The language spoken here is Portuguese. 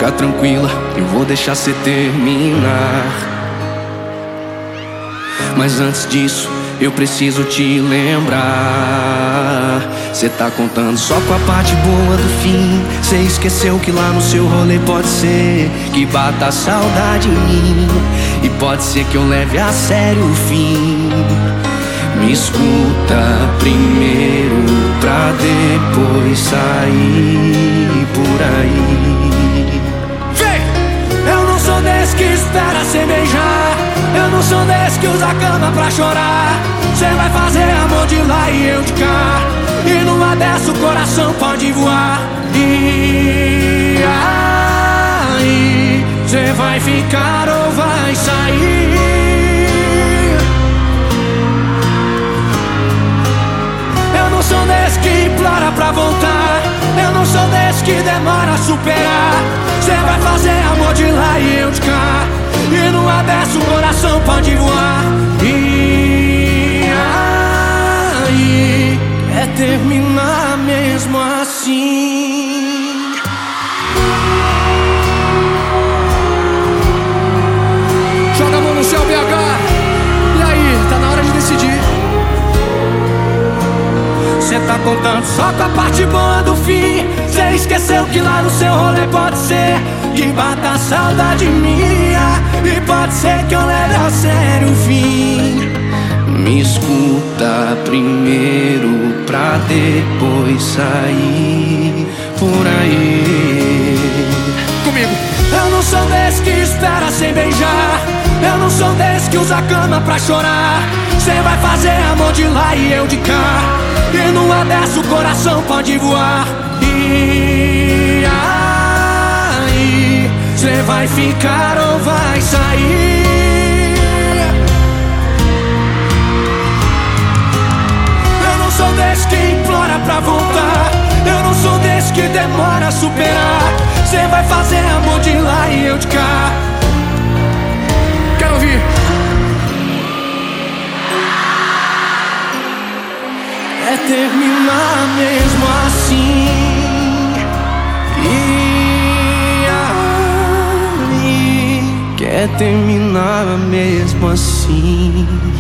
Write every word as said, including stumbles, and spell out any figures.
Fica tranquila, eu vou deixar cê terminar. Mas antes disso, eu preciso te lembrar. Cê tá contando só com a parte boa do fim. Cê esqueceu que lá no seu rolê pode ser que bata a saudade em mim. E pode ser que eu leve a sério o fim. Me escuta primeiro pra depois sair por aí. Vem! Eu não sou desse que espera cê beijar. Eu não sou desse que usa a cama pra chorar. Cê vai fazer amor de lá e eu de cá. E numa dessa o coração pode voar. E aí, cê vai ficar ou vai sair? Eu não sou desse que implora pra voltar. Eu não sou desse que demora a superar. Cê vai fazer amor de lá e eu de cá. E numa dessa o coração pode voar. E aí, quer terminar mesmo assim? Joga a mão no céu, B H. E aí, tá na hora de decidir. Cê tá contando só com a parte boa do fim. Cê esqueceu que lá no seu rolê pode ser que bata a saudade minha. E pode ser que eu leve a sério o fim. Me escuta primeiro pra depois sair por aí. Comigo. Eu não sou desse que espera sem beijar. Eu não sou desse que usa a cama pra chorar. Cê vai fazer amor de lá e eu de cá. E numa dessa o coração pode voar. E aí, cê vai ficar ou vai sair? Eu não sou desse que implora pra voltar. Eu não sou desse que demora a superar. Cê vai fazer amor de lá e eu de cá. Quero ouvir. É terminar mesmo assim. E aí, quer terminar mesmo assim?